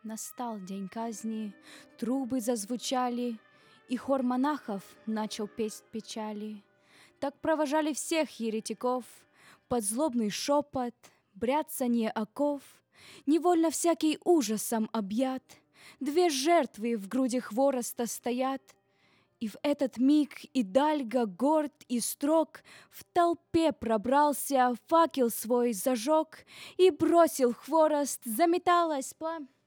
Настал день казни, трубы зазвучали, и хор монахов начал петь печали. Так провожали всех еретиков под злобный шепот, бряцанье оков. Невольно всякий ужасом объят, две жертвы в груди хвороста стоят. И в этот миг Идальго, горд и строг, в толпе пробрался, факел свой зажег и бросил хворост, заметалось пламя.